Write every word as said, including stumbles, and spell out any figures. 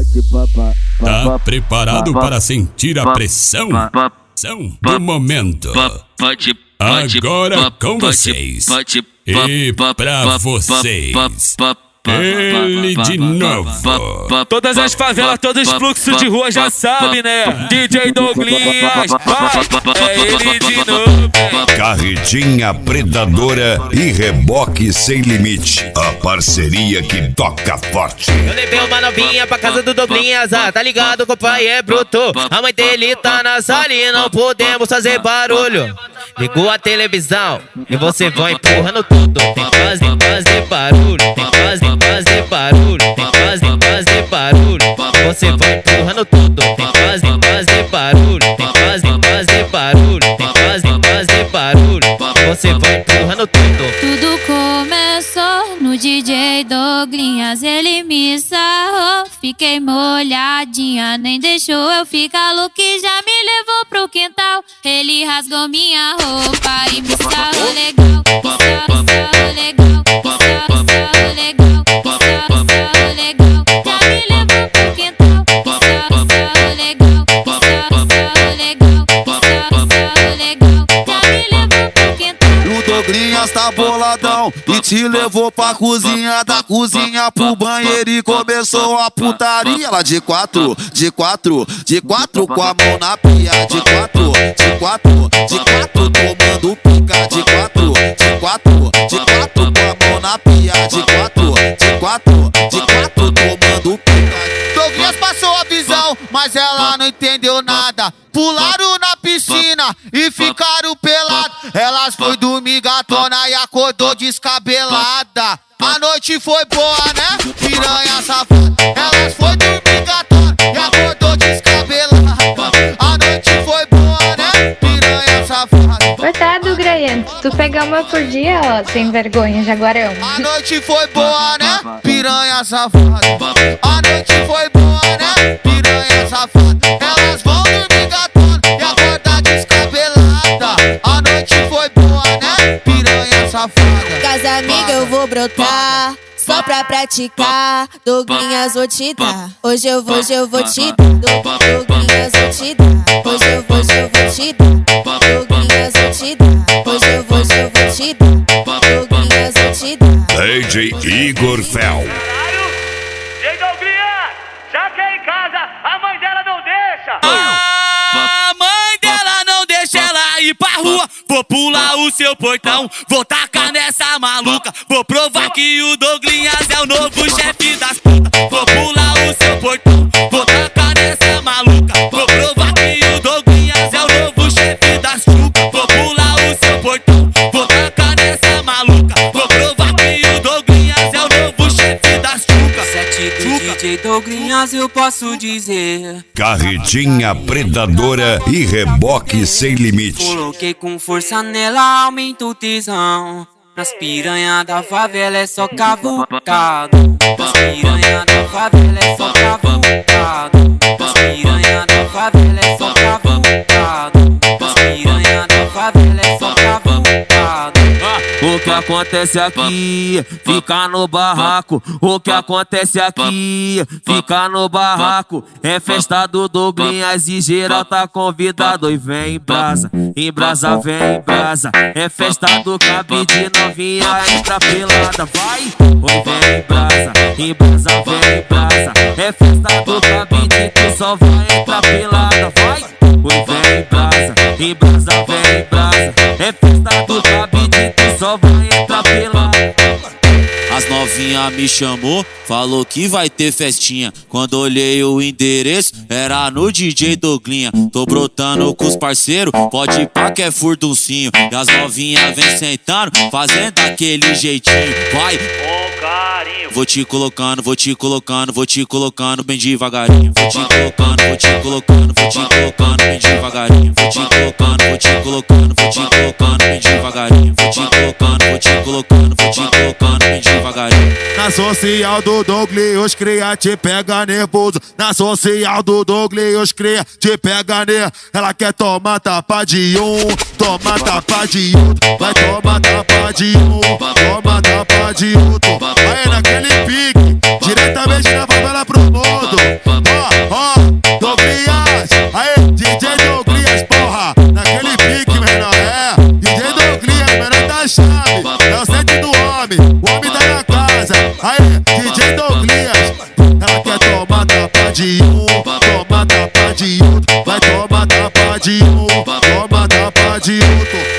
Tá preparado para sentir a pressão do momento? Agora com vocês e pra vocês, ele de novo. Todas as favelas, todos os fluxos de rua já sabem, né? D J Douglinhas, vai, é ele de novo. Carretinha predadora e reboque sem limite. A parceria que toca forte. Eu levei uma novinha pra casa do Douglinhas, ah, tá ligado que o pai é bruto. A mãe dele tá na sala e não podemos fazer barulho. Ligou a televisão e você vai empurrando tudo. Tem que fazer, fazer barulho, tem que fazer, fazer barulho, tem que fazer, fazer barulho. Você vai empurrando tudo. Tem que fazer, fazer barulho, tem que fazer, fazer barulho, tem que fazer, fazer barulho. Você vai empurrando tudo. Tudo começou no D J Douglinhas, ele me sarrou. Fiquei molhadinha, nem deixou eu ficar louco e já me levou pro quintal. Ele rasgou minha roupa e me sarrou legal. Me sarrou, sarrou legal, me sarrou, sarrou legal, me sarrou, sarrou legal. Já me levou pro quintal. Me sarrou, sarrou legal, me sarrou, sarrou legal, me sarrou, sarrou legal. Já me levou pro quintal. O Douglinhas tá boladão e te levou pra cozinha, da cozinha pro banheiro e começou a putaria. Lá de quatro, de quatro, de quatro com a mão na pia. De quatro, de quatro, de quatro tomando pica. De quatro, de quatro, de quatro com a mão na pia. De quatro, de quatro, de quatro tomando pica. Douglinhas passou a visão, mas ela não entendeu nada. Pularam na piscina e ficaram pelados. Elas foi dormir gatona e acordou descabelada. A noite foi boa, né? Piranha safada. Elas foi dormir gatona e acordou descabelada. A noite foi boa, né? Piranha safada. Coitado, Graiane, tu pega uma por dia, ó, sem vergonha, jaguarão. A noite foi boa, né? Piranha safada. A noite foi boa, né? Piranha safada. Elas vão dormir gatona e acordar descabelada. A noite foi boa, né? Piranha safada. Casa amiga eu vou brotar, só pra praticar. Douglinhas vou te dar, hoje eu vou, hoje eu vou te dar. Douglinhas vou te dar, hoje eu vou, hoje eu vou te dar. Douglinhas vou te dar, hoje eu vou, hoje eu vou te dar. Douglinhas vou te dar. D J Igor Fel. D J Douglinhas, já que é em casa, a mãe dela não deixa. A mãe dela não deixa ela ir pra rua. Vou pular o seu portão, vou tacar nessa maluca. Vou provar que o Douglinhas é o novo chefe das putas. Vou pular o seu portão, vou tacar nessa maluca. Vou provar que o Douglinhas é o novo chefe das chucas. Vou pular o seu portão, vou tacar nessa maluca. Vou provar que o Douglinhas é o novo chefe das chucas. Sete do D J Douglinhas eu posso dizer. Carretinha predadora e reboque sem limite. Coloquei com força nela, aumenta o tesão. Nas piranha da favela é só cavucado. Nas piranha da favela é só cavucado. Nas piranha da favela é só cavucado. Nas piranha da favela é só cavucado. O que acontece aqui, fica no barraco. O que acontece aqui, fica no barraco. É festa do Douglinhas e geral tá convidado. E vem em brasa, em brasa, vem em brasa. É festa do cabide, novinha entra pelada. Vai, oi, vem em brasa, em brasa, vem em brasa. É festa do cabide, tu só vai entrar pelada. Vai, oi, vem em brasa, em brasa, vem em brasa. É festa do cabide, tu só vai entrar pelada. As novinha me chamou, falou que vai ter festinha. Quando olhei o endereço, era no D J Douglinha. Tô brotando com os parceiros, pode ir pra que é furduncinho. E as novinha vem sentando, fazendo aquele jeitinho. Vai, Com carinho. vou te colocando, vou te colocando, vou te colocando bem devagarinho. Vou te colocando, vou te colocando, vou te colocando bem devagarinho. Vou te colocando, vou te colocando, vou te colocando bem devagarinho. Vou te colocando, vou te colocando, vou te colocando bem devagarinho. Na social do Douglinhas cria, te pega nervoso. Na social do Douglinhas cria, te pega nervoso. Ela quer tomar tapa de um, toma tapa de outro. Vai tomar tapa de um, toma tapa de outro. Aí naquele pique, diretamente na favela pro mundo. tapa de um, toma tapa de outro.